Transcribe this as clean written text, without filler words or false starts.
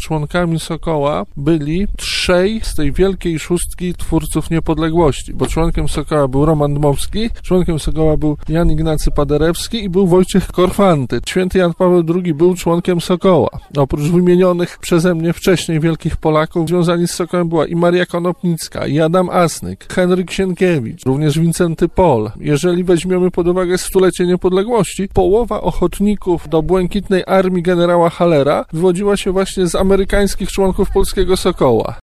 członkami Sokoła byli trzej z tej wielkiej szóstki twórców niepodległości, bo członkiem Sokoła był Roman Dmowski, członkiem Sokoła był Jan Ignacy Paderewski i był Wojciech Korfanty. Święty Jan Paweł II był członkiem Sokoła. Oprócz wymienionych przeze mnie wcześniej wielkich Polaków, związani z Sokołem była i Maria Konopnicka, i Adam Asnyk, Henryk Sienkiewicz, również Wincenty Pol. Jeżeli weźmiemy pod uwagę stulecie niepodległości, połowa ochotników do Błękitnej Armii generała Hallera wywodziła się właśnie z amerykańskich członków polskiego Sokoła.